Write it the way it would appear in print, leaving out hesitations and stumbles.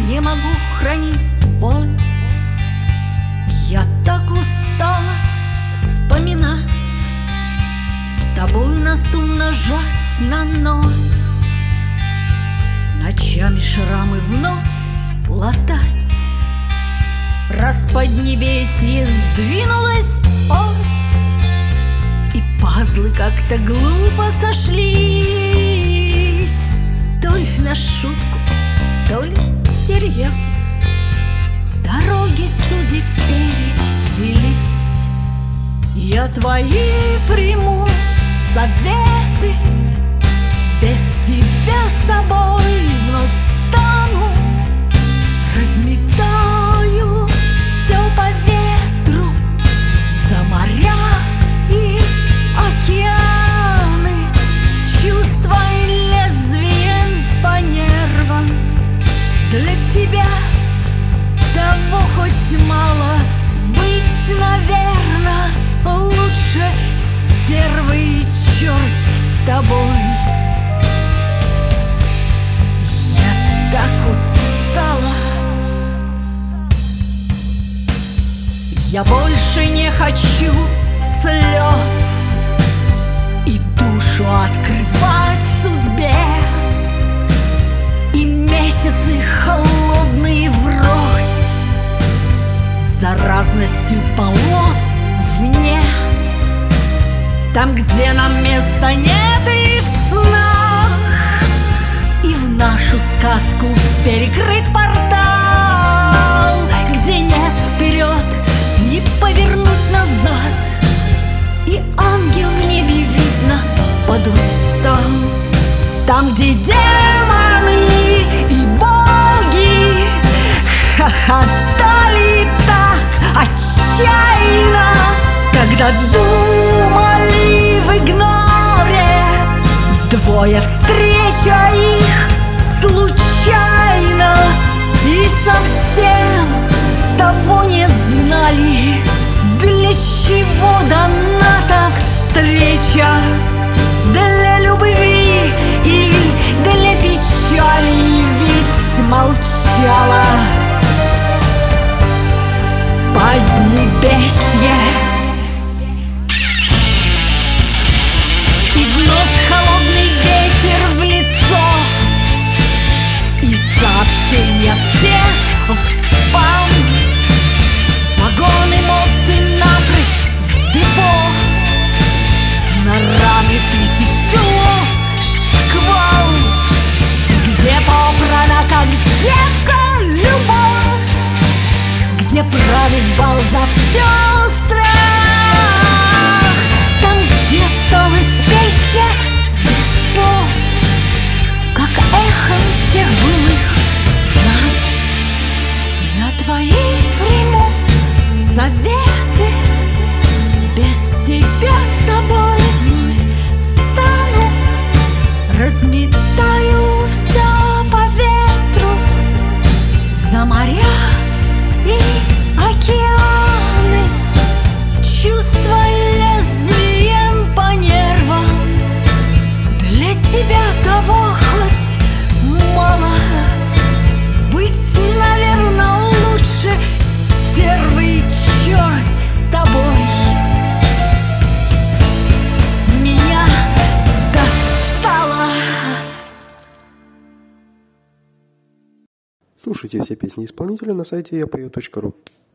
не могу хранить боль. Я так устала вспоминать, с тобой нас умножать на ноль, ночами шрамы вновь латать. Раз поднебесье сдвинулась ось, и пазлы как-то глупо сошлись, то ли на шутку, то ли всерьез дороги судеб переплелись. Я твои приму советы, без тебя собой вновь стану, разметаю все по ветру, за моря и океаны, чувства и лезвием по нервам. Для тебя того хоть мало быть, наверно, лучше стервы и черт с тобой. Я так устала, я больше не хочу слез и душу открывать судьбе, и месяцы холодные врозь за разностью полос вне. Там, где нам места нет и в снах, и в нашу сказку перекрыт портал, где нет вперед, не повернуть назад, и ангел в небе видно подустал. Там, где демоны и боги хохотали так отчаянно, когда думали в игноре, двое встреча их случайно, и совсем того не знали, для чего дана та встреча, для любви или для печали, ведь молчала поднебесье. И вновь холодный ветер в лицо, и сообщения все в спам, вагон эмоций напрочь в депо, на раме тысяч слов шквал, где попрана, как девка, любовь, где правит бал за все страх, там, где осталась песня без слов, как эхом тех былых нас. Я твои приму заветы, без тебя собой вновь стану, разметаю все по ветру, за моря и океаны, чувства лезвием по нервам. Для тебя того хоть мало быть, наверно, лучше стервы и черт с тобой. Меня достало. Слушайте все песни исполнителя на сайте yapeo.ru.